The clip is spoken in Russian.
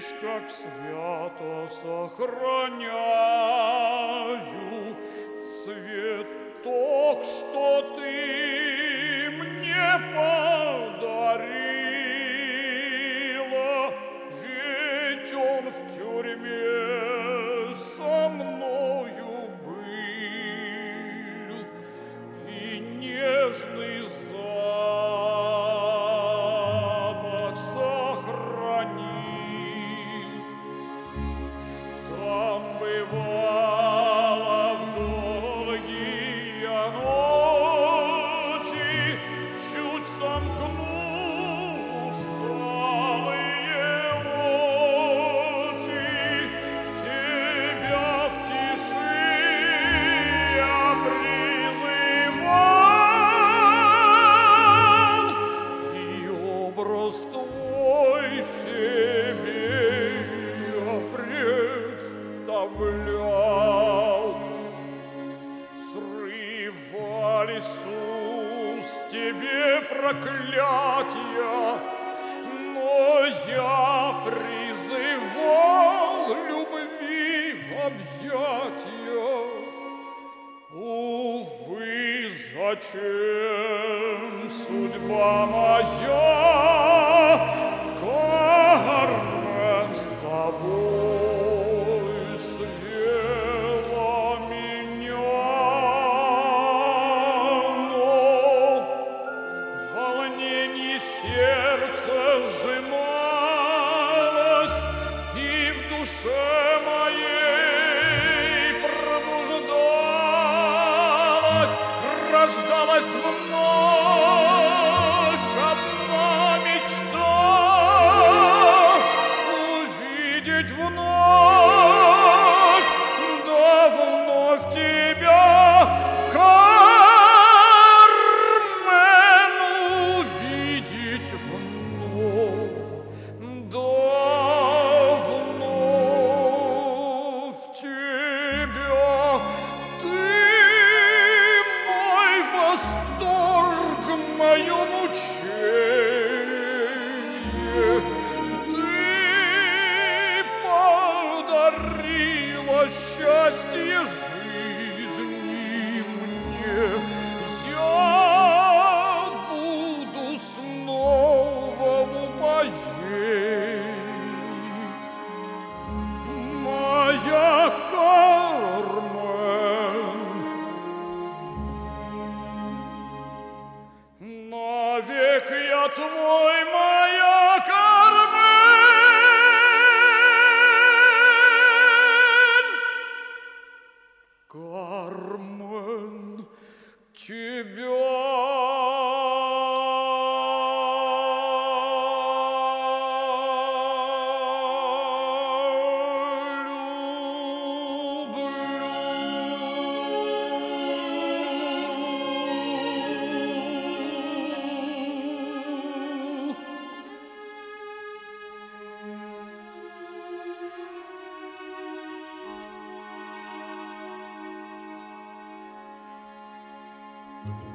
как свято сохраняю цветок, что ты мне подарила, ведь он в тюрьме со мною был, и нежный запах сохранил. Там бывало в долгие ночи, чуть сомкнув усталые очи, тебя в тиши я призывал, и образ твой в себе я представлял. Срывались с уст тебе проклятия, но я призывал любви объятия. Увы, зачем судьба моя, Кармен, с тобой свела меня? Но в волнении сердце сжималось, и в душе моей пробуждалась, рождалась вновь одна мечта — увидеть вновь, да вновь тебя, Кармен, увидеть вновь, да вновь тебя. Ты мой восторг, мое мучение, ты подарила счастье жизни мне. Я буду снова в упоении, моя Кармен. Навек я твой, моя Кармен. Кармен, тебя люблю.